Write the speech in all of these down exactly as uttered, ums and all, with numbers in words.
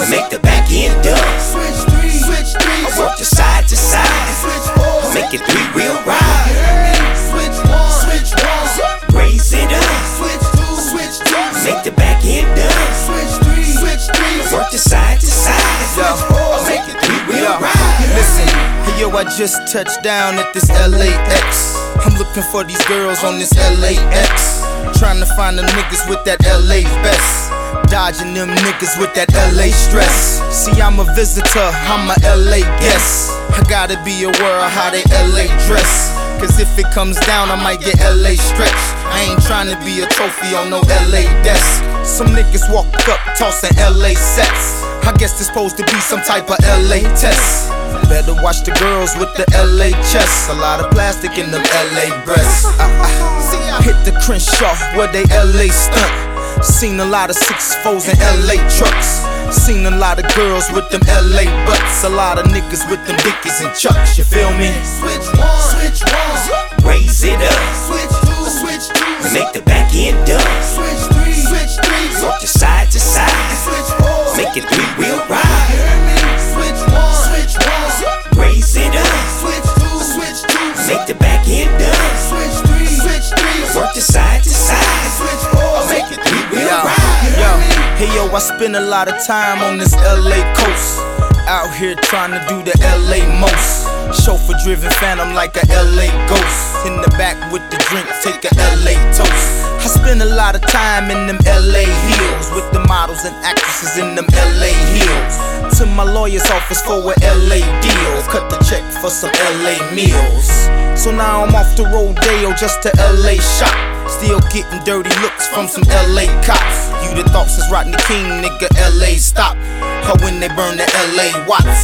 make the back end dub. Switch three, switch three, I work the side to side. switch four, I make it three wheel ride. switch one, switch one, Raise it up. switch two, switch two, Make the back end dub. switch three, switch three, Work the side to side. switch four, I make it three wheel Yo, ride. listen, hey yo, I just touched down at this L A X. I'm looking for these girls on this L A X. Trying to find the niggas with that L A best. Dodging them niggas with that L A stress. See, I'm a visitor, I'm a L A guest. I gotta be aware of how they L A dress. Cause if it comes down, I might get L A stretched. I ain't trying to be a trophy on no L A desk. Some niggas walk up tossing L A sets. I guess there's supposed to be some type of L A test. Better watch the girls with the L A chests. A lot of plastic in them L A breasts. Uh, uh. Hit the Crenshaw where they L A stunt. Seen a lot of six fours in L A trucks. Seen a lot of girls with them L A butts. A lot of niggas with them dickies and chucks. You feel me? switch one, switch one, Raise it up. switch two, switch two, Make the back end dub. switch three, switch three, Work the side to side. switch four, Make it three wheel ride. switch one, switch one, Raise it up. switch two, switch two, Make the back end dub. switch three, switch three, Work the side to side. switch four, Make it three wheel Yo, ride. yo, hey yo, I spend a lot of time on this L A coast. Out here trying to do the L A most. Chauffeur driven phantom like a L A ghost. In the back with the drink, take a L A toast. I spend a lot of time in them L A hills with the models and actresses in them L A hills. To my lawyer's office for a L A deal. Cut the check for some L A meals. So now I'm off to Rodeo just to L A shop. Still getting dirty looks from some L A cops. You the thought since Rodney King, nigga, L A stop. Or when they burn the L A Watts.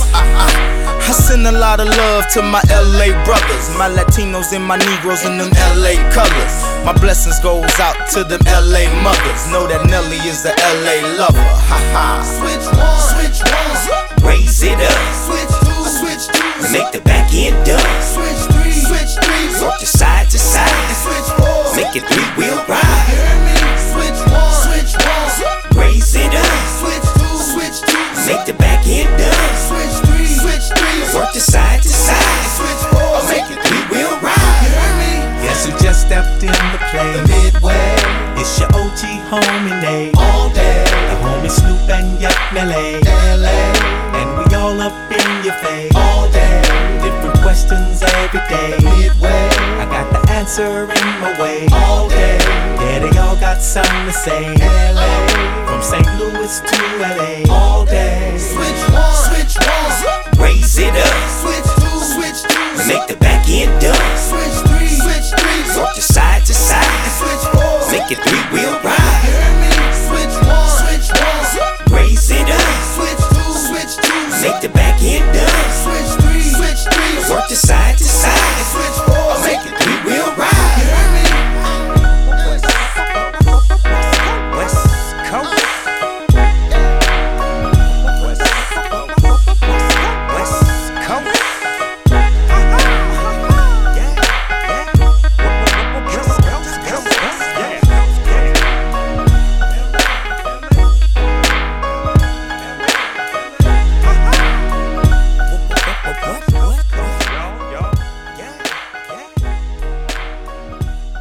I send a lot of love to my L A brothers, my Latinos and my Negroes in them L A colors. My blessings goes out to them L A mothers. Know that Nelly is a L A lover. Ha ha. switch one, switch one, Raise it up. switch two, switch two, Make the back end dub. switch three, switch three, Work the side to side. switch four, Make it three wheel ride. switch one, switch one, Raise it up. switch two, switch two, Make the back end dub. switch three, switch three, Work the side to side. switch four, Make it three wheel ride. Guess who just stepped in the place? Midway, It's your O G homie Nate, all day, the homie Snoop and Yuck Melee, L A, and we all up in your face. all day, Different questions every day. Midway, I got the answer in my way. all day, Yeah, they all got something to say. L A, From Saint Louis to L A, all